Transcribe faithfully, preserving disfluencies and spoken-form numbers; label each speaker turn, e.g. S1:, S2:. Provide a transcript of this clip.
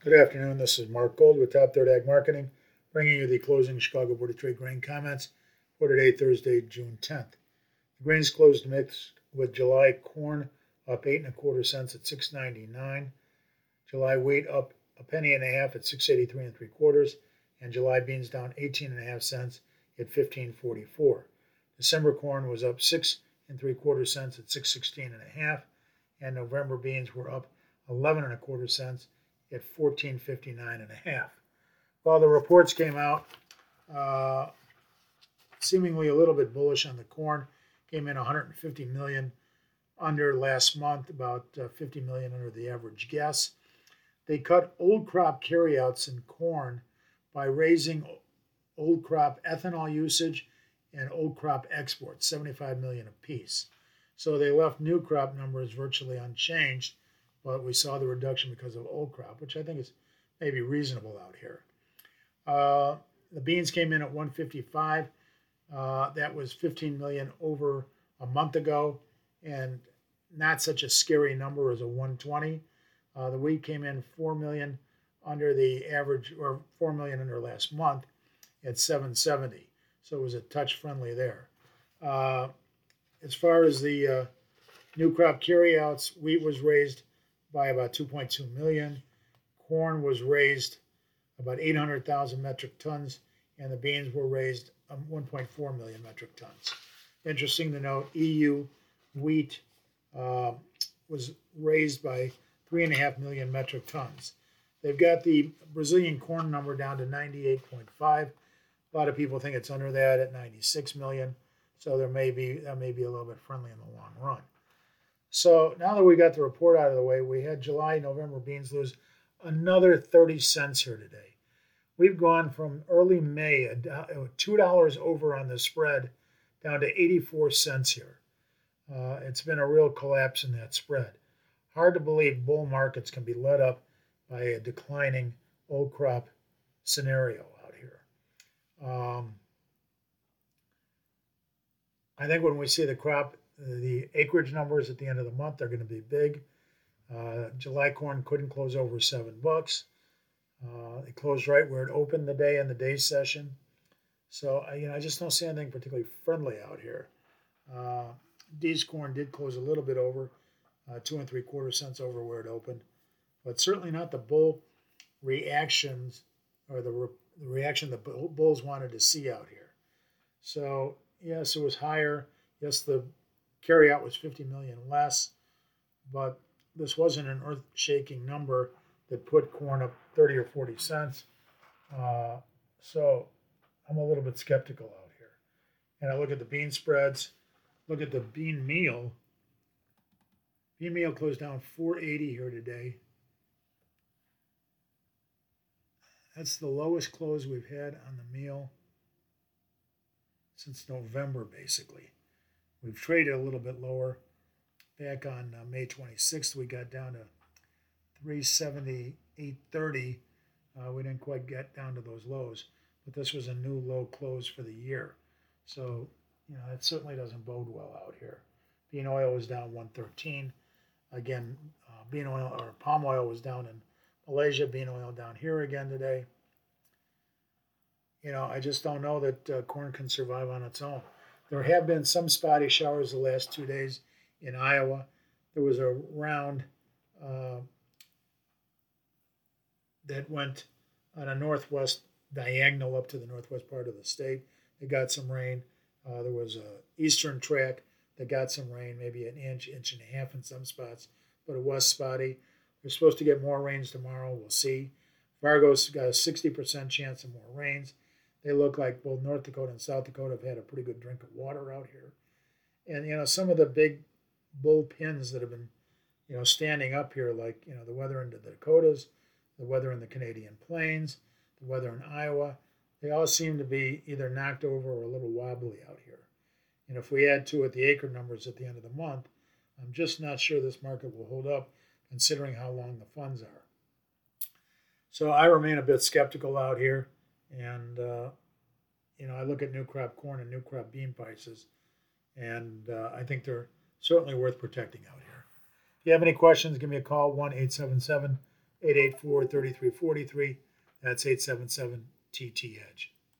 S1: Good afternoon. This is Mark Gold with Top Third Ag Marketing, bringing you the closing Chicago Board of Trade grain comments for today, Thursday, June tenth. The grains closed mixed with July corn up eight and a quarter cents at six ninety-nine, July wheat up a penny and a half at six eighty-three and three quarters, and July beans down eighteen and a half cents at fifteen forty-four. December corn was up six and three quarter cents at six sixteen and a half, and November beans were up eleven and a quarter cents at fourteen fifty-nine and a half. While the reports came out uh, seemingly a little bit bullish on the corn, came in one hundred fifty million under last month, about uh, fifty million under the average guess. They cut old crop carryouts in corn by raising old crop ethanol usage and old crop exports, seventy-five million apiece. So they left new crop numbers virtually unchanged, but we saw the reduction because of old crop, which I think is maybe reasonable out here. Uh, the beans came in at one fifty-five. Uh, that was fifteen million over a month ago, and not such a scary number as a one twenty. Uh, the wheat came in four million under the average, or four million under last month at seven seventy. So it was a touch friendly there. Uh, as far as the uh, new crop carryouts, wheat was raised by about two point two million. Corn was raised about eight hundred thousand metric tons, and the beans were raised um, one point four million metric tons. Interesting to note, E U wheat uh, was raised by three and a half million metric tons. They've got the Brazilian corn number down to ninety-eight point five. A lot of people think it's under that at ninety-six million. So there may be that may be a little bit friendly in the long run. So now that we got the report out of the way, we had July, November beans lose another thirty cents here today. We've gone from early May, two dollars over on the spread, down to eighty-four cents here. Uh, it's been a real collapse in that spread. Hard to believe bull markets can be led up by a declining old crop scenario out here. Um, I think when we see the crop, the acreage numbers at the end of the month are going to be big. Uh, July corn couldn't close over seven bucks. Uh, it closed right where it opened the day in the day session. So I, you know, I just don't see anything particularly friendly out here. Uh, D's corn did close a little bit over, uh, two and three quarter cents over where it opened, but certainly not the bull reactions or the, re- the reaction the bulls wanted to see out here. So yes, it was higher. Yes, the carryout was fifty million less, but this wasn't an earth-shaking number that put corn up thirty or forty cents. Uh, so I'm a little bit skeptical out here. And I look at the bean spreads, look at the bean meal. Bean meal closed down four eighty here today. That's the lowest close we've had on the meal since November, basically. We've traded a little bit lower. Back on uh, May twenty-sixth, we got down to three seventy-eight thirty. Uh, we didn't quite get down to those lows, but this was a new low close for the year. So, you know, it certainly doesn't bode well out here. Bean oil was down one thirteen. Again, uh, bean oil or palm oil was down in Malaysia. Bean oil down here again today. You know, I just don't know that uh, corn can survive on its own. There have been some spotty showers the last two days in Iowa. There was a round uh, that went on a northwest diagonal up to the northwest part of the state. It got some rain. Uh, there was a eastern track that got some rain, maybe an inch, inch and a half in some spots, but it was spotty. We're supposed to get more rains tomorrow. We'll see. Fargo's got a sixty percent chance of more rains. They look like both North Dakota and South Dakota have had a pretty good drink of water out here. And, you know, some of the big bull pins that have been, you know, standing up here, like, you know, the weather in the Dakotas, the weather in the Canadian Plains, the weather in Iowa, they all seem to be either knocked over or a little wobbly out here. And if we add to it the acre numbers at the end of the month, I'm just not sure this market will hold up considering how long the funds are. So I remain a bit skeptical out here. And, uh, you know, I look at new crop corn and new crop bean prices, and uh, I think they're certainly worth protecting out here. If you have any questions, give me a call, one eight seven seven, eight eight four, three three four three. That's eight seven seven T T Edge.